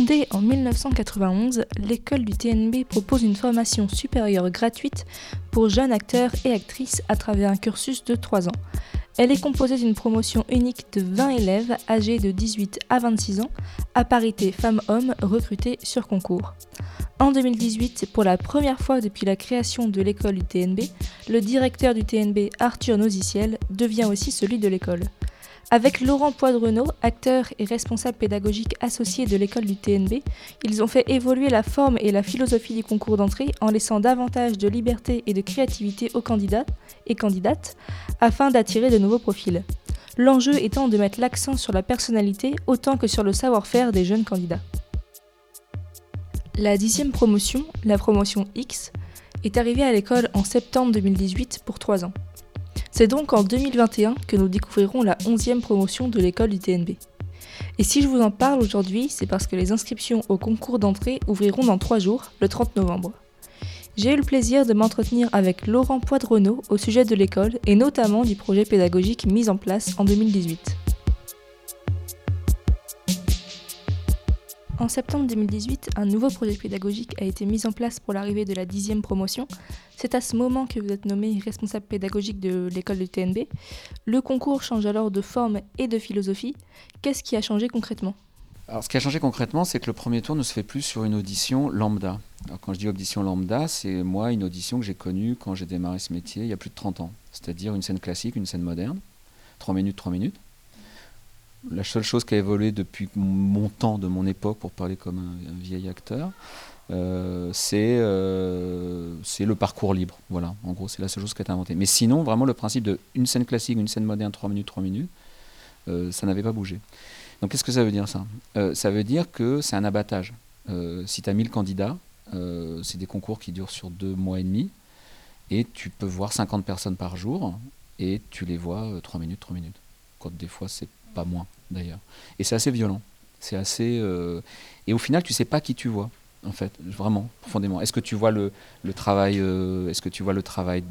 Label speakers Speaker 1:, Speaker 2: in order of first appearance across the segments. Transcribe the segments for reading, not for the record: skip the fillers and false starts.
Speaker 1: Fondée en 1991, l'école du TNB propose une formation supérieure gratuite pour jeunes acteurs et actrices à travers un cursus de 3 ans. Elle est composée d'une promotion unique de 20 élèves âgés de 18 à 26 ans, à parité femmes-hommes recrutés sur concours. En 2018, pour la première fois depuis la création de l'école du TNB, le directeur du TNB, Arthur Noziciel, devient aussi celui de l'école. Avec Laurent Poidrenaud, acteur et responsable pédagogique associé de l'école du TNB, ils ont fait évoluer la forme et la philosophie du concours d'entrée en laissant davantage de liberté et de créativité aux candidats et candidates afin d'attirer de nouveaux profils. L'enjeu étant de mettre l'accent sur la personnalité autant que sur le savoir-faire des jeunes candidats. La 10e promotion, la promotion X, est arrivée à l'école en septembre 2018 pour 3 ans. C'est donc en 2021 que nous découvrirons la 11e promotion de l'école du TNB. Et si je vous en parle aujourd'hui, c'est parce que les inscriptions au concours d'entrée ouvriront dans 3 jours, le 30 novembre. J'ai eu le plaisir de m'entretenir avec Laurent Poidrenaud au sujet de l'école et notamment du projet pédagogique mis en place en 2018. En septembre 2018, un nouveau projet pédagogique a été mis en place pour l'arrivée de la 10e promotion. C'est à ce moment que vous êtes nommé responsable pédagogique de l'école du TNB. Le concours change alors de forme et de philosophie. Qu'est-ce qui a changé concrètement ?
Speaker 2: Alors, ce qui a changé concrètement, c'est que le premier tour ne se fait plus sur une audition lambda. Alors, quand je dis audition lambda, c'est moi une audition que j'ai connue quand j'ai démarré ce métier il y a plus de 30 ans. C'est-à-dire une scène classique, une scène moderne, 3 minutes, 3 minutes. La seule chose qui a évolué depuis mon temps, de mon époque, pour parler comme un vieil acteur, c'est le parcours libre. Voilà, en gros, c'est la seule chose qui a été inventée. Mais sinon, vraiment, le principe d'une scène classique, une scène moderne, 3 minutes, 3 minutes, ça n'avait pas bougé. Donc, qu'est-ce que ça veut dire, ça ? Ça veut dire que c'est un abattage. Si tu as 1000 candidats, c'est des concours qui durent sur 2 mois et demi, et tu peux voir 50 personnes par jour, et tu les vois 3 minutes, 3 minutes. Quand des fois, c'est pas moins d'ailleurs. Et c'est assez violent. C'est assez. Et au final, tu sais pas qui tu vois, en fait, vraiment, profondément. Est-ce que tu vois le travail, est-ce que tu vois le travail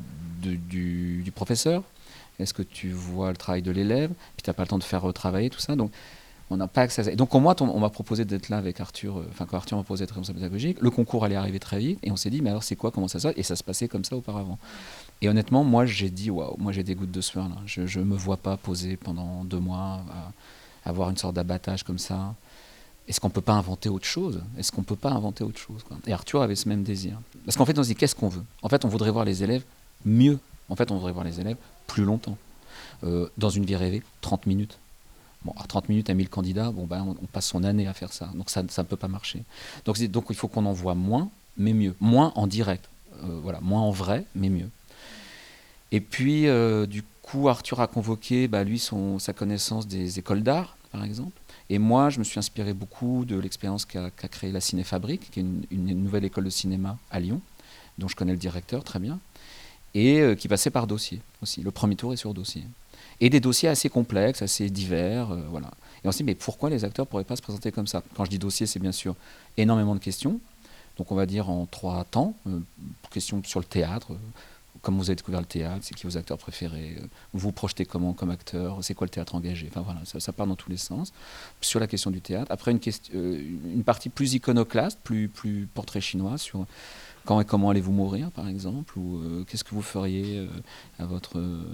Speaker 2: du professeur ? Est-ce que tu vois le travail de l'élève ? Puis tu n'as pas le temps de faire retravailler tout ça. Donc, on n'a pas accès à ça. Et donc, moi, on m'a proposé d'être là avec Arthur, quand Arthur m'a proposé d'être responsable pédagogique, le concours allait arriver très vite, et on s'est dit, mais alors c'est quoi, comment ça se passe ? Et ça se passait comme ça auparavant. Et honnêtement, moi, j'ai dit, waouh, moi j'ai des gouttes de sueur là. Je me vois pas poser pendant 2 mois, à avoir une sorte d'abattage comme ça. Est-ce qu'on peut pas inventer autre chose ? Quoi. Et Arthur avait ce même désir. Parce qu'en fait, on se dit, qu'est-ce qu'on veut ? En fait, on voudrait voir les élèves mieux. En fait, on voudrait voir les élèves plus longtemps. Dans une vie rêvée, 30 minutes. Bon, à 30 minutes à 1000 candidats, on passe son année à faire ça. Donc ça ne peut pas marcher. Donc il faut qu'on en voit moins, mais mieux. Moins en direct. Moins en vrai, mais mieux. Et puis, du coup, Arthur a convoqué, lui, sa connaissance des écoles d'art, par exemple. Et moi, je me suis inspiré beaucoup de l'expérience qu'a créée la Cinéfabrique, qui est une nouvelle école de cinéma à Lyon, dont je connais le directeur très bien, et qui passait par dossier aussi. Le premier tour est sur dossier. Et des dossiers assez complexes, assez divers, voilà. Et on s'est dit, mais pourquoi les acteurs ne pourraient pas se présenter comme ça ? Quand je dis dossier, c'est bien sûr énormément de questions. Donc on va dire en 3 temps. Questions sur le théâtre. Comment vous avez découvert le théâtre ? C'est qui vos acteurs préférés ? Vous projetez comment comme acteur ? C'est quoi le théâtre engagé ? Enfin voilà, ça part dans tous les sens. Sur la question du théâtre. Après une partie plus iconoclaste, plus portrait chinois sur quand et comment allez-vous mourir, par exemple, ou qu'est-ce que vous feriez à votre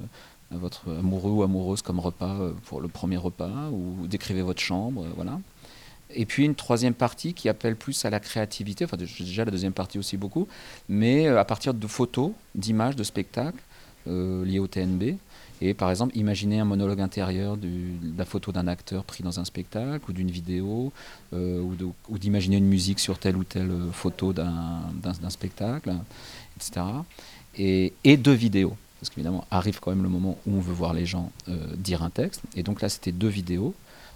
Speaker 2: amoureux ou amoureuse comme repas pour le premier repas, ou décrivez votre chambre, voilà. Et puis une 3e partie qui appelle plus à la créativité, enfin déjà la 2e partie aussi beaucoup, mais à partir de photos, d'images, de spectacles liés au TNB. Et par exemple, imaginer un monologue intérieur de la photo d'un acteur pris dans un spectacle, ou d'une vidéo, ou d'imaginer une musique sur telle ou telle photo d'un spectacle, etc. Et 2 vidéos. Parce qu'évidemment, arrive quand même le moment où on veut voir les gens dire un texte. Et donc là, c'était 2 vidéos,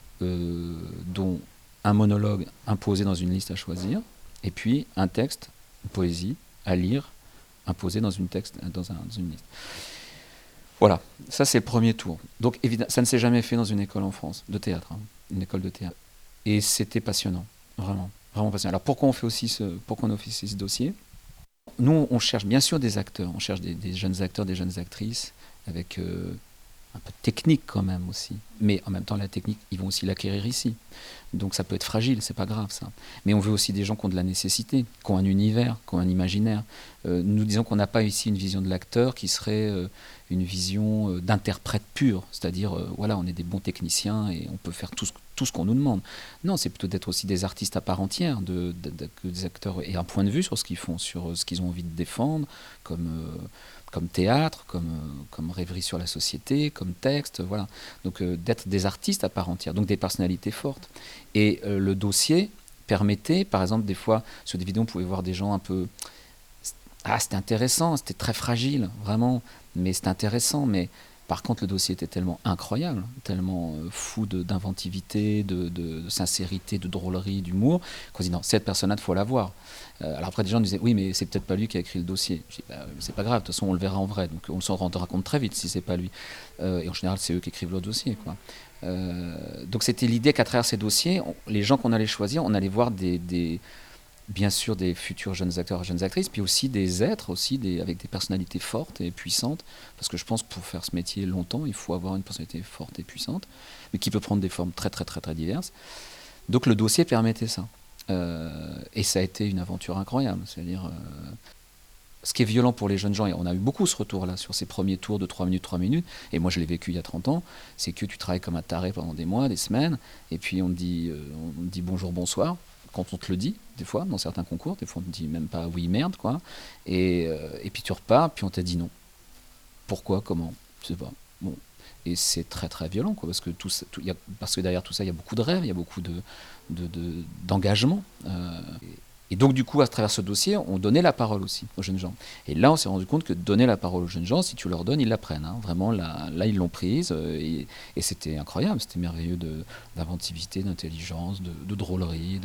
Speaker 2: dont un monologue imposé dans une liste à choisir, et puis un texte, une poésie, à lire, imposé dans une liste. Voilà, ça c'est le premier tour. Donc évidemment, ça ne s'est jamais fait dans une école en France, de théâtre, une école de théâtre. Et c'était passionnant, vraiment, vraiment passionnant. Alors pourquoi on fait aussi ce dossier ? Nous, on cherche bien sûr des acteurs, on cherche des jeunes acteurs, des jeunes actrices, avec un peu de technique quand même aussi. Mais en même temps, la technique, ils vont aussi l'acquérir ici. Donc ça peut être fragile, c'est pas grave ça. Mais on veut aussi des gens qui ont de la nécessité, qui ont un univers, qui ont un imaginaire. Nous disons qu'on n'a pas ici une vision de l'acteur qui serait une vision d'interprète pur. C'est-à-dire, voilà, on est des bons techniciens et on peut faire tout ce qu'on nous demande. Non, c'est plutôt d'être aussi des artistes à part entière, que des acteurs aient un point de vue sur ce qu'ils font, sur ce qu'ils ont envie de défendre, comme théâtre, comme rêverie sur la société, comme texte, voilà. Donc d'être des artistes à part entière, donc des personnalités fortes. Et le dossier permettait, par exemple, des fois, sur des vidéos, on pouvait voir des gens un peu... Ah, c'était intéressant, c'était très fragile, vraiment, mais c'était intéressant, mais par contre, le dossier était tellement incroyable, tellement fou d'inventivité, de sincérité, de drôlerie, d'humour, qu'on se dit non, cette personne-là, il faut la voir. Alors après, des gens disaient oui, mais c'est peut-être pas lui qui a écrit le dossier. Je dis bah, c'est pas grave, de toute façon, on le verra en vrai, donc on s'en rendra compte très vite si c'est pas lui. Et en général, c'est eux qui écrivent le dossier, quoi. Donc c'était l'idée qu'à travers ces dossiers, les gens qu'on allait choisir, on allait voir bien sûr des futurs jeunes acteurs et jeunes actrices, puis aussi des êtres avec des personnalités fortes et puissantes, parce que je pense que pour faire ce métier longtemps, il faut avoir une personnalité forte et puissante, mais qui peut prendre des formes très très très très diverses. Donc le dossier permettait ça. Et ça a été une aventure incroyable. C'est-à-dire, ce qui est violent pour les jeunes gens, et on a eu beaucoup ce retour-là sur ces premiers tours de 3 minutes, et moi je l'ai vécu il y a 30 ans, c'est que tu travailles comme un taré pendant des mois, des semaines, et puis on te dit bonjour, bonsoir, quand on te le dit, des fois, dans certains concours, des fois on te dit même pas oui, merde, quoi, et puis tu repars, puis on t'a dit non. Pourquoi, comment, je sais pas. Bon. Et c'est très très violent, quoi, parce que derrière tout ça, il y a beaucoup de rêves, il y a beaucoup d'engagement. Et donc, du coup, à travers ce dossier, on donnait la parole aussi aux jeunes gens. Et là, on s'est rendu compte que donner la parole aux jeunes gens, si tu leur donnes, ils la prennent. Hein. Vraiment, là, ils l'ont prise. Et c'était incroyable, c'était merveilleux d'inventivité, d'intelligence, de drôlerie.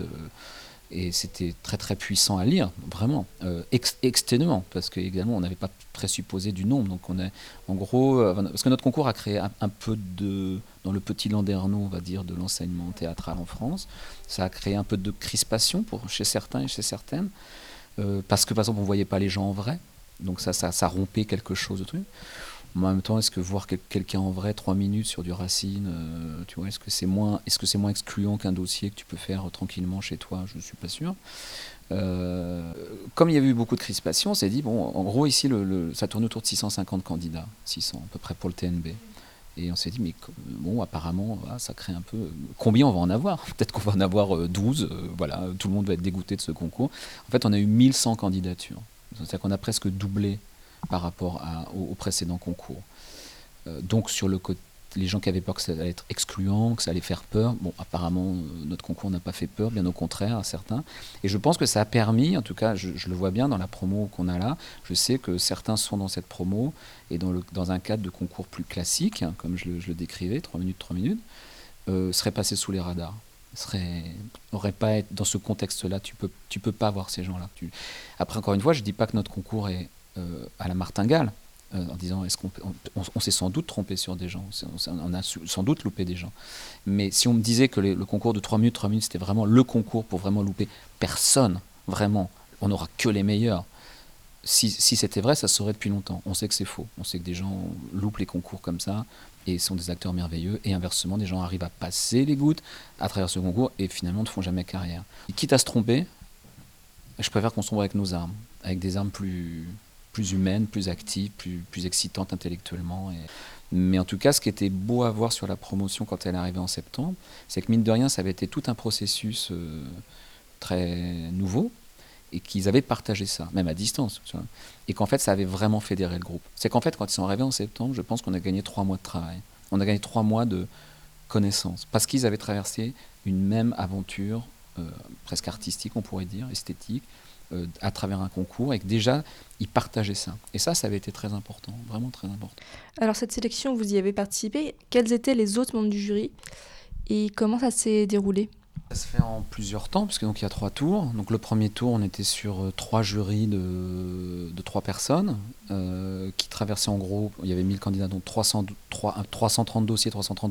Speaker 2: Et c'était très très puissant à lire, vraiment, exténuant, parce qu'également on n'avait pas présupposé du nombre. Donc on est, en gros, parce que notre concours a créé un peu dans le petit landerneau, on va dire, de l'enseignement théâtral en France, ça a créé un peu de crispation chez certains et chez certaines, parce que par exemple on ne voyait pas les gens en vrai, donc ça rompait quelque chose de truc. En même temps, est-ce que voir quelqu'un en vrai 3 minutes sur du Racine, tu vois, est-ce que c'est moins excluant qu'un dossier que tu peux faire tranquillement chez toi? Je ne suis pas sûr. Comme il y avait eu beaucoup de crispation, on s'est dit, bon, en gros, ici, ça tourne autour de 650 candidats, 600 à peu près pour le TNB. Et on s'est dit, mais bon, apparemment, ça crée un peu... Combien on va en avoir? Peut-être qu'on va en avoir 12, voilà, tout le monde va être dégoûté de ce concours. En fait, on a eu 1100 candidatures. C'est-à-dire qu'on a presque doublé par rapport au précédent concours. Donc sur le côté, les gens qui avaient peur que ça allait être excluant, que ça allait faire peur, bon apparemment notre concours n'a pas fait peur, bien au contraire à certains. Et je pense que ça a permis, en tout cas je le vois bien dans la promo qu'on a là, je sais que certains sont dans cette promo et dans un cadre de concours plus classique, hein, comme je le décrivais, 3 minutes, seraient passés sous les radars. N'aurait pas été dans ce contexte-là, tu peux pas voir ces gens-là. Après encore une fois, je dis pas que notre concours est à la martingale, en disant est-ce on s'est sans doute trompé sur des gens, on a sans doute loupé des gens. Mais si on me disait que le concours de 3 minutes, c'était vraiment le concours pour vraiment louper personne, vraiment, on n'aura que les meilleurs. Si c'était vrai, ça se saurait depuis longtemps. On sait que c'est faux. On sait que des gens loupent les concours comme ça et sont des acteurs merveilleux. Et inversement, des gens arrivent à passer les gouttes à travers ce concours et finalement ne font jamais carrière. Et quitte à se tromper, je préfère qu'on sombre avec nos armes, avec des armes plus humaines, plus actives, plus excitantes intellectuellement. Mais en tout cas, ce qui était beau à voir sur la promotion quand elle est arrivée en septembre, c'est que mine de rien, ça avait été tout un processus très nouveau, et qu'ils avaient partagé ça, même à distance. Tu vois, et qu'en fait, ça avait vraiment fédéré le groupe. C'est qu'en fait, quand ils sont arrivés en septembre, je pense qu'on a gagné 3 mois de travail. On a gagné 3 mois de connaissances, parce qu'ils avaient traversé une même aventure, presque artistique, on pourrait dire, esthétique, à travers un concours, et que déjà, ils partageaient ça. Et ça avait été très important, vraiment très important.
Speaker 1: Alors cette sélection, vous y avez participé. Quels étaient les autres membres du jury et comment ça s'est déroulé?
Speaker 2: Ça se fait en plusieurs temps, parce que donc il y a 3 tours. Donc le premier tour, on était sur 3 jurys de 3 personnes qui traversaient en gros, il y avait 1000 candidats, donc 330 dossiers.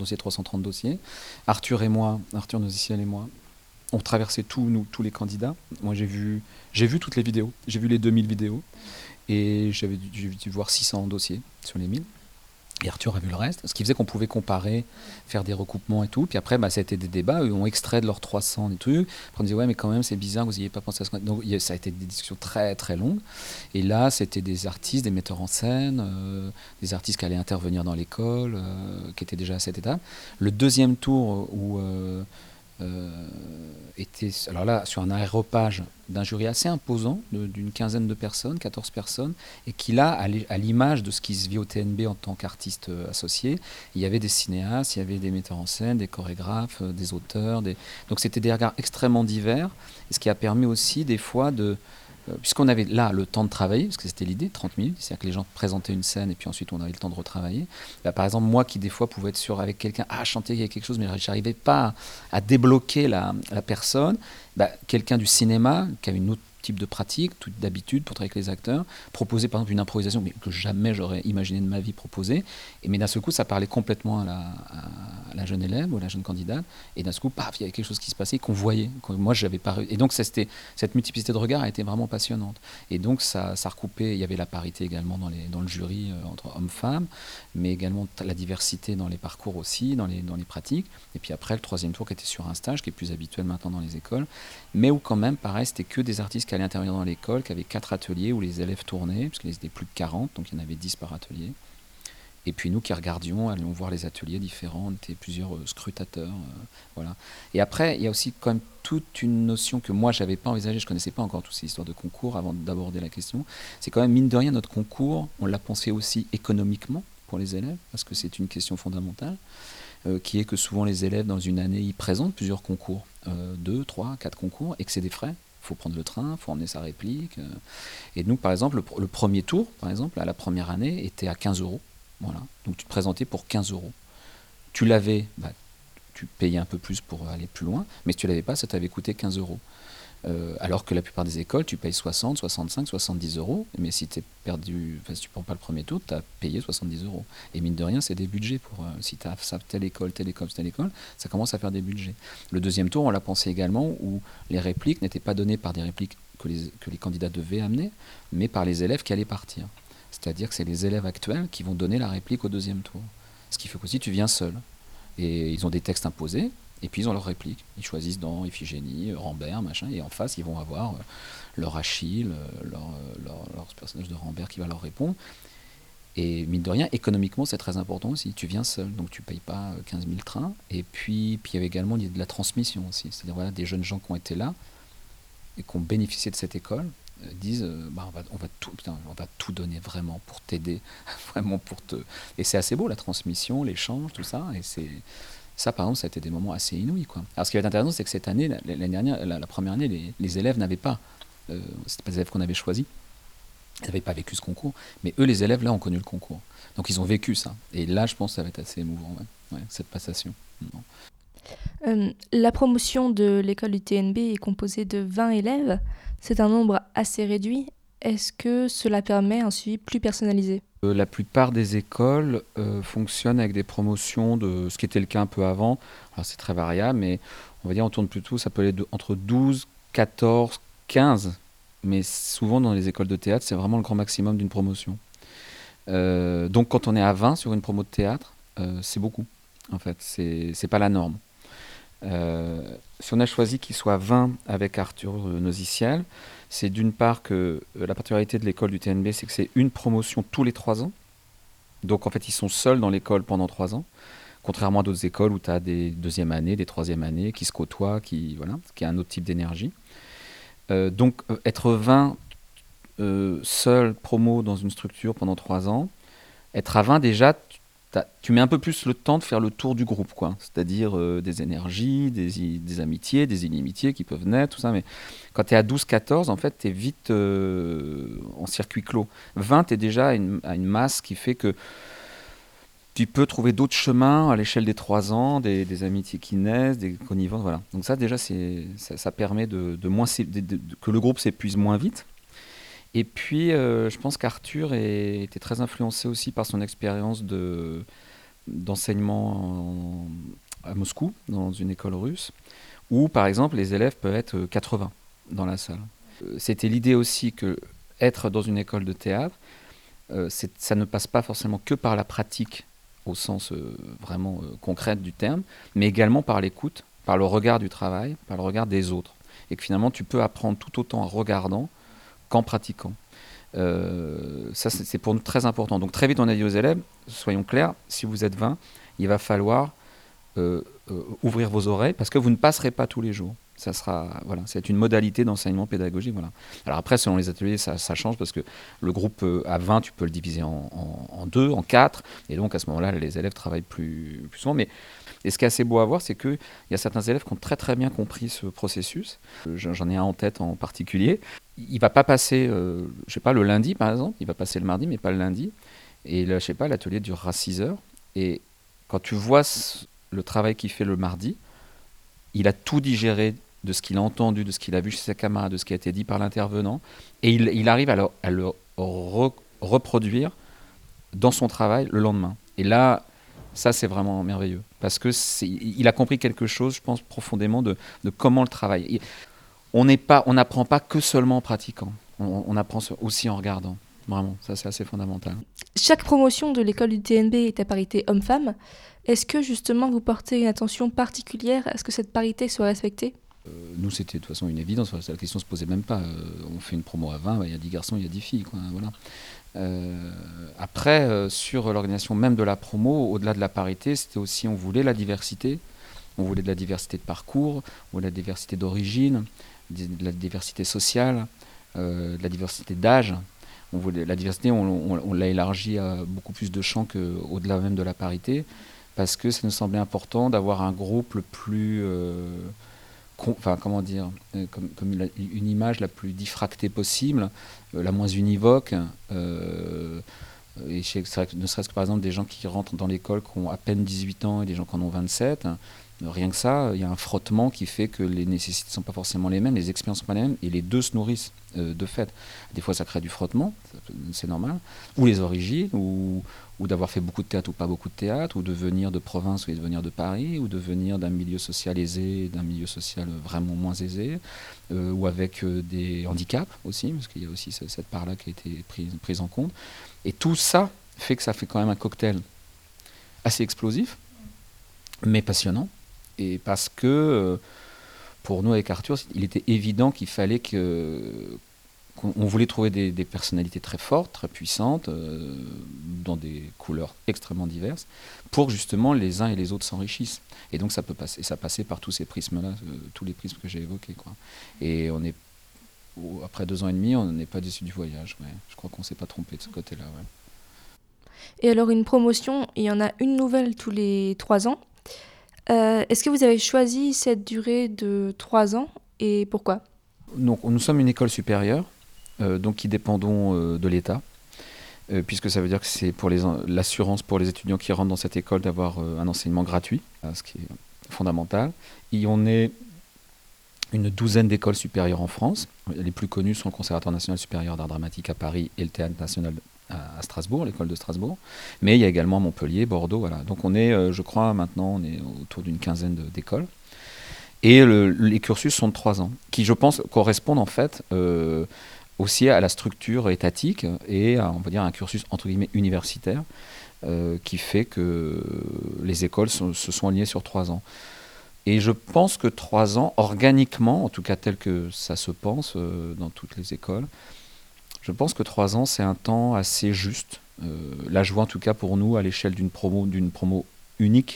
Speaker 2: Arthur Noziciel et moi, on traversait tous les candidats. Moi j'ai vu toutes les vidéos, j'ai vu les 2000 vidéos et j'ai dû voir 600 dossiers sur les 1000. Et Arthur a vu le reste, ce qui faisait qu'on pouvait comparer, faire des recoupements et tout. Puis après, ça a été des débats, eux ont extrait de leurs 300 des trucs. Après, on disait, ouais, mais quand même, c'est bizarre, vous n'y avez pas pensé à ce. Donc, ça a été des discussions très, très longues. Et là, c'était des artistes, des metteurs en scène, des artistes qui allaient intervenir dans l'école, qui étaient déjà à cette étape. Le deuxième tour où était, alors là, sur un aéropage d'un jury assez imposant, d'une quinzaine de personnes, 14 personnes, et qui là, à l'image de ce qui se vit au TNB en tant qu'artiste associé, il y avait des cinéastes, il y avait des metteurs en scène, des chorégraphes, des auteurs, donc c'était des regards extrêmement divers, et ce qui a permis aussi des fois puisqu'on avait là le temps de travailler, parce que c'était l'idée, 30 minutes, c'est-à-dire que les gens présentaient une scène et puis ensuite on avait le temps de retravailler. Bah, par exemple, moi qui des fois pouvais être sûr avec quelqu'un, chanter, il y a quelque chose, mais je n'arrivais pas à débloquer la personne, quelqu'un du cinéma qui a une autre type de pratique, d'habitude pour travailler avec les acteurs, proposer par exemple une improvisation mais que jamais j'aurais imaginé de ma vie proposer, mais d'un seul coup ça parlait complètement à la jeune élève ou à la jeune candidate, et d'un seul coup, paf, il y avait quelque chose qui se passait qu'on voyait, moi j'avais pas. Et donc cette multiplicité de regards a été vraiment passionnante. Et donc ça recoupait, il y avait la parité également dans le jury entre hommes-femmes, mais également la diversité dans les parcours aussi, dans les pratiques. Et puis après, le troisième tour qui était sur un stage, qui est plus habituel maintenant dans les écoles, mais où quand même, pareil, c'était que des artistes qui allaient intervenir dans l'école, qui avaient 4 ateliers où les élèves tournaient, parce qu'ils étaient plus de 40, donc il y en avait 10 par atelier. Et puis nous qui regardions, allions voir les ateliers différents, on était plusieurs scrutateurs. Voilà. Et après, il y a aussi quand même toute une notion que moi, je n'avais pas envisagée, je ne connaissais pas encore toutes ces histoires de concours avant d'aborder la question. C'est quand même, mine de rien, notre concours, on l'a pensé aussi économiquement pour les élèves, parce que c'est une question fondamentale, qui est que souvent les élèves, dans une année, ils présentent plusieurs concours, 2, 3, 4 concours, et que c'est des frais. Il faut prendre le train, il faut emmener sa réplique. Et nous, par exemple, le premier tour, par exemple, à la première année, était à 15 euros. Voilà. Donc tu te présentais pour 15 euros. Tu l'avais, tu payais un peu plus pour aller plus loin, mais si tu ne l'avais pas, ça t'avait coûté 15 euros. Alors que la plupart des écoles, tu payes 60, 65, 70 euros, mais si tu si tu ne prends pas le premier tour, tu as payé 70 euros. Et mine de rien, c'est des budgets. Si tu as telle école, ça commence à faire des budgets. Le deuxième tour, on l'a pensé également, où les répliques n'étaient pas données par des répliques que les candidats devaient amener, mais par les élèves qui allaient partir. C'est-à-dire que c'est les élèves actuels qui vont donner la réplique au deuxième tour. Ce qui fait qu'aussi tu viens seul. Et ils ont des textes imposés, et puis ils ont leur réplique. Ils choisissent dans Iphigénie, Rambert, machin, et en face ils vont avoir leur Achille, leur personnage de Rambert qui va leur répondre. Et mine de rien, économiquement c'est très important aussi. Tu viens seul, donc tu ne payes pas 15 000 trains. Et puis il y avait également l'idée de la transmission aussi. C'est-à-dire voilà, des jeunes gens qui ont été là et qui ont bénéficié de cette école, disent on va tout donner vraiment pour t'aider, vraiment pour te. Et c'est assez beau la transmission, l'échange, tout ça. Et ça, par exemple, ça a été des moments assez inouïs, quoi. Alors ce qui va être intéressant, c'est que cette année, l'année dernière, la première année, les élèves n'avaient pas, c'était pas des élèves qu'on avait choisis, ils n'avaient pas vécu ce concours, mais eux, les élèves là ont connu le concours. Donc ils ont vécu ça. Et là, je pense que ça va être assez émouvant, cette passation.
Speaker 1: La promotion de l'école du TNB est composée de 20 élèves. C'est un nombre assez réduit. Est-ce que cela permet un suivi plus personnalisé ?
Speaker 2: La plupart des écoles fonctionnent avec des promotions de ce qui était le cas un peu avant. Alors c'est très variable, mais on va dire on tourne plutôt, ça peut aller entre 12, 14, 15. Mais souvent dans les écoles de théâtre, c'est vraiment le grand maximum d'une promotion. Donc quand on est à 20 sur une promo de théâtre, c'est beaucoup. En fait, c'est pas la norme. Si on a choisi qu'il soit 20 avec Arthur Nosiciel, c'est d'une part que la particularité de l'école du TNB, c'est que c'est une promotion tous les 3 ans. Donc en fait, ils sont seuls dans l'école pendant 3 ans, contrairement à d'autres écoles où tu as des deuxième années, des troisième années qui se côtoient, qui a un autre type d'énergie. Donc être 20 seul promo dans une structure pendant 3 ans, être à 20 déjà, tu mets un peu plus le temps de faire le tour du groupe, quoi. C'est-à-dire des énergies, des amitiés, des inimitiés qui peuvent naître, tout ça. Mais quand tu es à 12-14, en fait, tu es vite en circuit clos. 20, tu es déjà à une masse qui fait que tu peux trouver d'autres chemins à l'échelle des 3 ans, des amitiés qui naissent, des connivences, voilà. Donc ça, déjà, ça permet que le groupe s'épuise moins vite. Et puis, je pense qu'Arthur était très influencé aussi par son expérience d'enseignement à Moscou, dans une école russe, où, par exemple, les élèves peuvent être 80 dans la salle. C'était l'idée aussi que être dans une école de théâtre, ça ne passe pas forcément que par la pratique au sens vraiment concret du terme, mais également par l'écoute, par le regard du travail, par le regard des autres. Et que finalement, tu peux apprendre tout autant en regardant qu'en pratiquant. Ça, c'est pour nous très important. Donc très vite, on a dit aux élèves, soyons clairs, si vous êtes 20, il va falloir ouvrir vos oreilles parce que vous ne passerez pas tous les jours. Ça sera, voilà, c'est une modalité d'enseignement pédagogique. Voilà. Alors après, selon les ateliers, ça change parce que le groupe à 20, tu peux le diviser en 2, en 4. Et donc à ce moment-là, les élèves travaillent plus souvent. Et ce qui est assez beau à voir, c'est qu'il y a certains élèves qui ont très très bien compris ce processus. J'en ai un en tête en particulier. Il ne va pas passer, je sais pas, le lundi par exemple. Il va passer le mardi, mais pas le lundi. Et là, je sais pas, l'atelier durera 6 heures. Et quand tu vois le travail qu'il fait le mardi, il a tout digéré de ce qu'il a entendu, de ce qu'il a vu chez ses camarades, de ce qui a été dit par l'intervenant, et il arrive à le reproduire dans son travail le lendemain. Et là, ça c'est vraiment merveilleux, parce que il a compris quelque chose, je pense profondément, de comment le travail. On n'apprend pas que seulement en pratiquant, on apprend aussi en regardant. Vraiment, ça c'est assez fondamental.
Speaker 1: Chaque promotion de l'école du TNB est à parité homme-femme. Est-ce que justement vous portez une attention particulière à ce que cette parité soit respectée ?
Speaker 2: Nous, c'était de toute façon une évidence. La question ne se posait même pas. On fait une promo à 20, il y a 10 garçons, il y a 10 filles. Quoi, voilà. Après, sur l'organisation même de la promo, au-delà de la parité, c'était aussi, on voulait la diversité. On voulait de la diversité de parcours, on voulait de la diversité d'origine, de la diversité sociale, de la diversité d'âge. La diversité, on l'a élargie à beaucoup plus de champs qu'au-delà même de la parité, parce que ça nous semblait important d'avoir un groupe le plus... comment dire, comme une image la plus diffractée possible, la moins univoque. Et ne serait-ce que par exemple des gens qui rentrent dans l'école qui ont à peine 18 ans et des gens qui en ont 27, rien que ça, il y a un frottement qui fait que les nécessités ne sont pas forcément les mêmes, les expériences ne sont pas les mêmes, et les deux se nourrissent de fait. Des fois ça crée du frottement, c'est normal, ou les origines, ou d'avoir fait beaucoup de théâtre ou pas beaucoup de théâtre, ou de venir de province ou de venir de Paris, ou de venir d'un milieu social aisé, d'un milieu social vraiment moins aisé, ou avec des handicaps aussi, parce qu'il y a aussi cette part-là qui a été prise en compte. Et tout ça fait que ça fait quand même un cocktail assez explosif, mais passionnant. Et parce que, pour nous avec Arthur, il était évident qu'il fallait qu'on voulait trouver des personnalités très fortes, très puissantes, dans des couleurs extrêmement diverses, pour justement les uns et les autres s'enrichissent. Et donc ça passait par tous ces prismes-là, tous les prismes que j'ai évoqués, quoi. Et après 2 ans et demi, on n'est pas déçu du voyage. Ouais. Je crois qu'on ne s'est pas trompé de ce côté-là. Ouais.
Speaker 1: Et alors une promotion, il y en a une nouvelle tous les 3 ans. Est-ce que vous avez choisi cette durée de 3 ans et pourquoi ?
Speaker 2: Donc, nous sommes une école supérieure, donc qui dépendons de l'État, puisque ça veut dire que c'est pour l'assurance pour les étudiants qui rentrent dans cette école d'avoir un enseignement gratuit, ce qui est fondamental. Et on est une douzaine d'écoles supérieures en France. Les plus connues sont le Conservatoire national supérieur d'art dramatique à Paris et le Théâtre national à Strasbourg, l'école de Strasbourg. Mais il y a également Montpellier, Bordeaux. Voilà. Donc on est, je crois, maintenant, on est autour d'une quinzaine d'écoles. Et les cursus sont de 3 ans, qui, je pense, correspondent en fait aussi à la structure étatique et à, on va dire, un cursus entre guillemets universitaire qui fait que les écoles se sont alignées sur 3 ans. Et je pense que 3 ans, organiquement, en tout cas tel que ça se pense dans toutes les écoles, je pense que 3 ans, c'est un temps assez juste. Là, je vois en tout cas pour nous, à l'échelle d'une promo unique,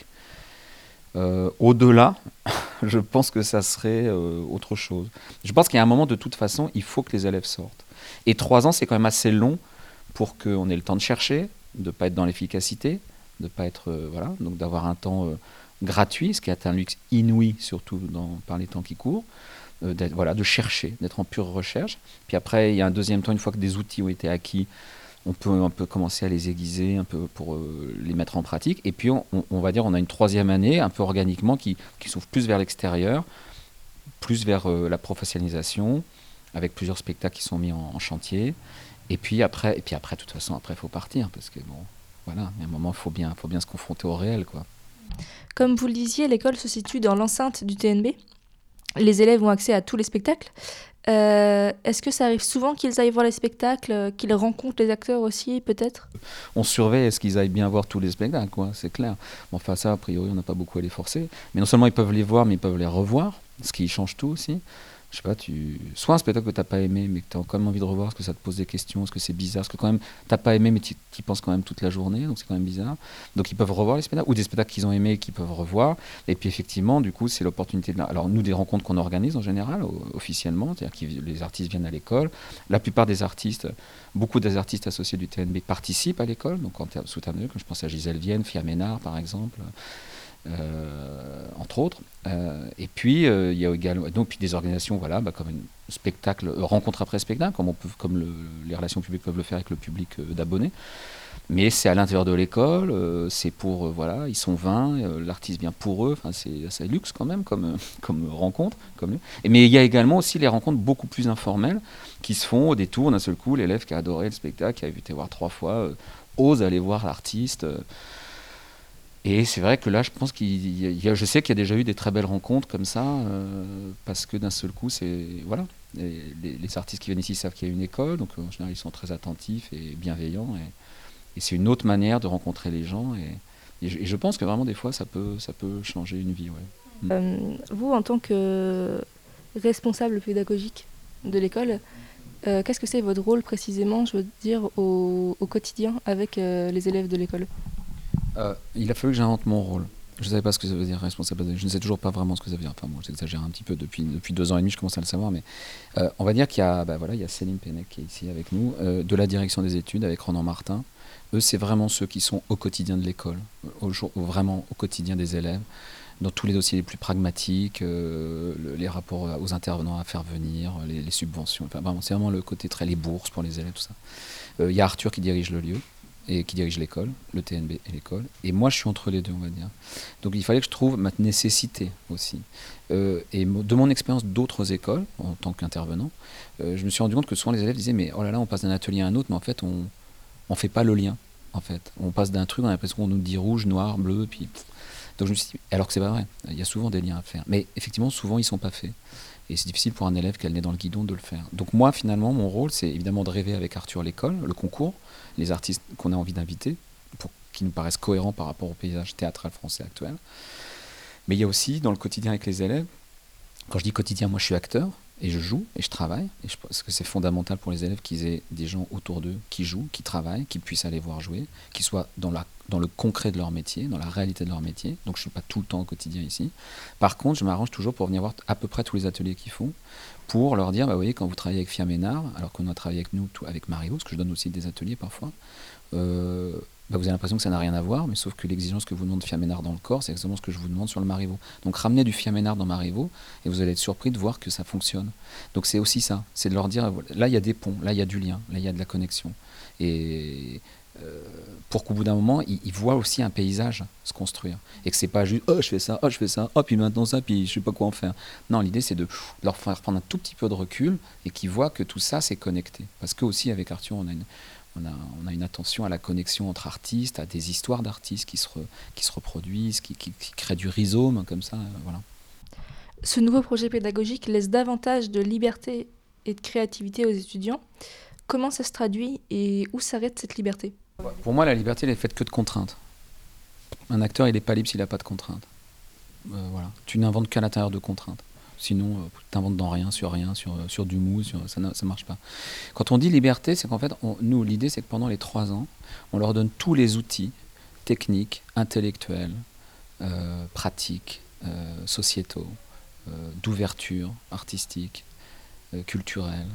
Speaker 2: au-delà, je pense que ça serait autre chose. Je pense qu'il y a un moment, de toute façon, il faut que les élèves sortent. Et 3 ans, c'est quand même assez long pour qu'on ait le temps de chercher, de ne pas être dans l'efficacité, de ne pas être... voilà, donc d'avoir un temps... gratuit, ce qui est un luxe inouï, surtout par les temps qui courent, de chercher, d'être en pure recherche. Puis après, il y a un deuxième temps, une fois que des outils ont été acquis, on peut un peu commencer à les aiguiser, un peu pour les mettre en pratique. Et puis, on va dire, on a une 3e année, un peu organiquement, qui s'ouvre plus vers l'extérieur, plus vers la professionnalisation, avec plusieurs spectacles qui sont mis en chantier. Et puis après, de toute façon, après, il faut partir, parce que, bon, voilà, il y a un moment, il faut bien se confronter au réel, quoi.
Speaker 1: Comme vous le disiez, l'école se situe dans l'enceinte du TNB. les élèves ont accès à tous les spectacles. Est-ce que ça arrive souvent qu'ils aillent voir les spectacles, qu'ils rencontrent les acteurs aussi, peut-être?
Speaker 2: On surveille à ce qu'ils aillent bien voir tous les spectacles, quoi, c'est clair. Bon, enfin ça, a priori, on n'a pas beaucoup à les forcer. Mais non seulement ils peuvent les voir, mais ils peuvent les revoir, ce qui change tout aussi. Je sais pas, soit un spectacle que tu n'as pas aimé, mais que tu as quand même envie de revoir, parce que ça te pose des questions, parce que c'est bizarre, parce que quand même, tu n'as pas aimé, mais tu y penses quand même toute la journée, donc c'est quand même bizarre. Donc ils peuvent revoir les spectacles, ou des spectacles qu'ils ont aimés, qu'ils peuvent revoir. Et puis effectivement, du coup, c'est l'opportunité de... Alors nous, des rencontres qu'on organise en général, officiellement, c'est-à-dire que les artistes viennent à l'école. La plupart des artistes, beaucoup des artistes associés du TNB participent à l'école, donc sous terme de, comme je pense à Gisèle Vienne, Fia Ménard par exemple. Entre autres. Et puis, il y a également donc, puis des organisations voilà, comme un spectacle, rencontre après spectacle, comme les relations publiques peuvent le faire avec le public d'abonnés. Mais c'est à l'intérieur de l'école, c'est pour, voilà, ils sont 20, l'artiste vient pour eux, enfin, c'est luxe quand même comme rencontre. Mais il y a également aussi les rencontres beaucoup plus informelles qui se font au détour d'un seul coup. L'élève qui a adoré le spectacle, qui a été voir 3 fois, ose aller voir l'artiste. Et c'est vrai que là, je pense je sais qu'il y a déjà eu des très belles rencontres comme ça, parce que d'un seul coup, voilà, les artistes qui viennent ici savent qu'il y a une école, donc en général, ils sont très attentifs et bienveillants, et c'est une autre manière de rencontrer les gens, et je pense que vraiment des fois, ça peut changer une vie. Ouais.
Speaker 1: Vous, en tant que responsable pédagogique de l'école, qu'est-ce que c'est votre rôle précisément, je veux dire, au quotidien avec les élèves de l'école?
Speaker 2: Il a fallu que j'invente mon rôle. Je ne savais pas ce que ça veut dire responsable. Je ne sais toujours pas vraiment ce que ça veut dire. Enfin bon, j'exagère un petit peu depuis 2 ans et demi, je commence à le savoir. Mais on va dire qu'il y a, il y a Céline Pennec qui est ici avec nous, de la direction des études avec Ronan Martin. Eux, c'est vraiment ceux qui sont au quotidien de l'école, vraiment au quotidien des élèves, dans tous les dossiers les plus pragmatiques, les rapports aux intervenants à faire venir, les subventions. Enfin, vraiment, c'est vraiment le côté les bourses pour les élèves, tout ça. Il y a Arthur qui dirige le lieu et qui dirige l'école, le TNB et l'école. Et moi, je suis entre les deux, on va dire. Donc il fallait que je trouve ma nécessité aussi. Et de mon expérience d'autres écoles, en tant qu'intervenant, je me suis rendu compte que souvent les élèves disaient « mais oh là là, on passe d'un atelier à un autre, mais en fait, on ne fait pas le lien. En fait. On passe d'un truc, on a l'impression qu'on nous dit rouge, noir, bleu, puis... » Donc je me suis dit, alors que c'est pas vrai, il y a souvent des liens à faire. Mais effectivement, souvent, ils sont pas faits. Et c'est difficile pour un élève qui a le nez dans le guidon de le faire. Donc moi, finalement, mon rôle, c'est évidemment de rêver avec Arthur l'école, le concours, les artistes qu'on a envie d'inviter, pour qu'ils nous paraissent cohérents par rapport au paysage théâtral français actuel. Mais il y a aussi, dans le quotidien avec les élèves, quand je dis quotidien, moi je suis acteur, et je joue, et je travaille, et je pense que c'est fondamental pour les élèves qu'ils aient des gens autour d'eux qui jouent, qui travaillent, qui puissent aller voir jouer, qui soient dans le concret de leur métier, dans la réalité de leur métier. Donc je ne suis pas tout le temps au quotidien ici. Par contre, je m'arrange toujours pour venir voir à peu près tous les ateliers qu'ils font, pour leur dire, vous voyez, quand vous travaillez avec Fia Ménard, alors qu'on a travaillé avec nous, avec Marivaux, parce que je donne aussi des ateliers parfois, vous avez l'impression que ça n'a rien à voir, mais sauf que l'exigence que vous demande Fia Ménard dans le corps, c'est exactement ce que je vous demande sur le Marivaux. Donc ramenez du Fia Ménard dans Marivaux, et vous allez être surpris de voir que ça fonctionne. Donc c'est aussi ça, c'est de leur dire, là il y a des ponts, là il y a du lien, là il y a de la connexion. Et pour qu'au bout d'un moment, ils voient aussi un paysage se construire. Et que c'est pas juste, oh je fais ça, oh puis maintenant ça, puis je sais pas quoi en faire. Non, l'idée c'est de leur faire prendre un tout petit peu de recul, et qu'ils voient que tout ça c'est connecté. Parce que aussi avec Arthur, on a une attention à la connexion entre artistes, à des histoires d'artistes qui se reproduisent, qui créent du rhizome, comme ça, voilà.
Speaker 1: Ce nouveau projet pédagogique laisse davantage de liberté et de créativité aux étudiants. Comment ça se traduit et où s'arrête cette liberté ?
Speaker 2: Pour moi, la liberté, elle est faite que de contraintes. Un acteur, il n'est pas libre s'il n'a pas de contraintes. Voilà. Tu n'inventes qu'à l'intérieur de contraintes. Sinon, tu n'inventes dans rien, sur du mou, ça ne marche pas. Quand on dit liberté, c'est qu'en fait, nous, l'idée, c'est que pendant les 3 ans, on leur donne tous les outils techniques, intellectuels, pratiques, sociétaux, d'ouverture artistique, culturelle,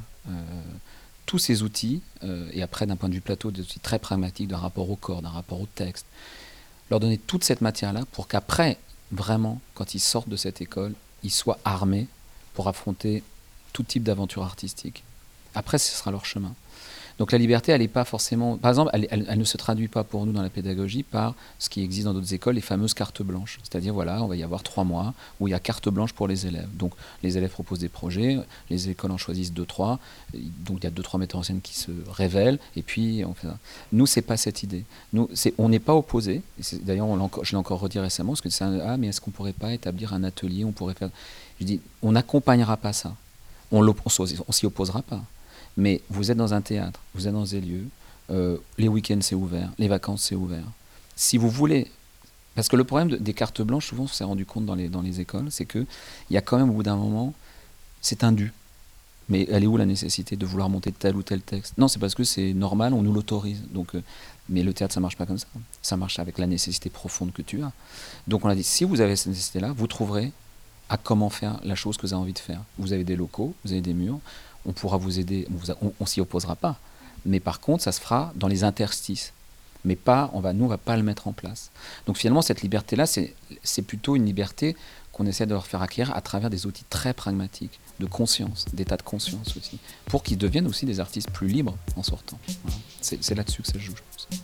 Speaker 2: tous ces outils, et après d'un point de vue plateau, des outils très pragmatiques d'un rapport au corps, d'un rapport au texte, leur donner toute cette matière-là pour qu'après, vraiment, quand ils sortent de cette école, ils soient armés pour affronter tout type d'aventure artistique. Après, ce sera leur chemin. Donc la liberté, elle n'est pas forcément... Par exemple, elle ne se traduit pas pour nous dans la pédagogie par ce qui existe dans d'autres écoles, les fameuses cartes blanches. C'est-à-dire, voilà, on va y avoir 3 mois où il y a carte blanche pour les élèves. Donc les élèves proposent des projets, les écoles en choisissent 2-3, donc il y a 2-3 metteurs en scène qui se révèlent, et puis on fait ça. Nous, c'est pas cette idée. Nous, on n'est pas opposés. D'ailleurs, je l'ai encore redit récemment, parce que c'est mais est-ce qu'on ne pourrait pas établir un atelier, on pourrait faire... Je dis, on n'accompagnera pas ça. On s'y opposera pas. Mais vous êtes dans un théâtre, vous êtes dans des lieux, les week-ends c'est ouvert, les vacances c'est ouvert. Si vous voulez, parce que le problème des cartes blanches, souvent on s'est rendu compte dans les écoles, c'est qu'il y a quand même au bout d'un moment, c'est un dû. Mais elle est où la nécessité de vouloir monter tel ou tel texte? Non, c'est parce que c'est normal, on nous l'autorise. Donc, mais le théâtre, ça ne marche pas comme ça. Ça marche avec la nécessité profonde que tu as. Donc on a dit, si vous avez cette nécessité-là, vous trouverez à comment faire la chose que vous avez envie de faire. Vous avez des locaux, vous avez des murs, on pourra vous aider, on s'y opposera pas. Mais par contre, ça se fera dans les interstices. Mais pas, on va pas le mettre en place. Donc finalement, cette liberté-là, c'est plutôt une liberté qu'on essaie de leur faire acquérir à travers des outils très pragmatiques, de conscience, d'état de conscience aussi, pour qu'ils deviennent aussi des artistes plus libres en sortant. Voilà. C'est là-dessus que ça se joue, je pense.